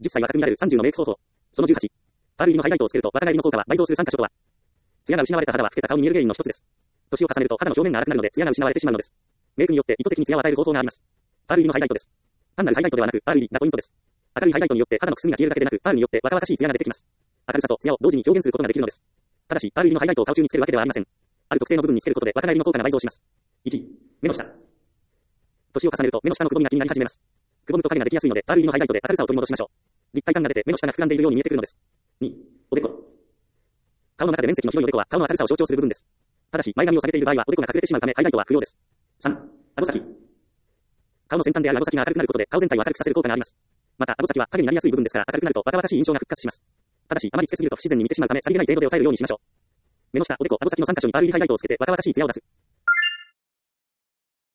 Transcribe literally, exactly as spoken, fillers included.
じゅっさいは巧みなるさんじゅうのメイク方法。そのじゅうはち。パール入りのハイライトをつけると若返りの効果は倍増するさん箇所とは。艶が失われた肌は老けた顔に見える原因の一つです。年を重ねると肌の表面が荒くなるので艶が失われてしまうのです。メイクによって意図的に艶を与える方法があります。パール入りのハイライトです。単なるハイライトではなく、パール入りがポイントです。明るいハイライトによって肌のくすみが消えるだけでなく、パールによって若々しい艶が出てきます。明るさと艶を同時に表現することができるのです。ただし、パール入りのハイライトを顔中につけるわけではありません。ある特定の部分につけることで若返りの効果が倍増します。いち、目の下。年を重ねると目の下のくぼみが気になり始めます。くぼみと影ができやすいので、パール入りのハイライトで明るさを取り戻しましょう。立体感が出て目の下が膨らんでいるように見えてくるのです。に、おでこ。顔の中で面積の広いおでこは顔の明るさを象徴する部分です。ただし、前髪をされている場合はおでこが隠れてしまうためハイライトは不要です。さん、顎先。顔の先端である顎先が明るくなることで顔全体を明るくさせる効果があります。また、顎先は影になりやすい部分ですから明るくなると若々しい印象が復活します。ただし、あまりつけすぎると不自然に見てしまうため、さりげない程度で抑えるようにしましょう。目の下、おでこ、顎先のさん箇所にパール入りハイライトをつけて若々しい艶を出す。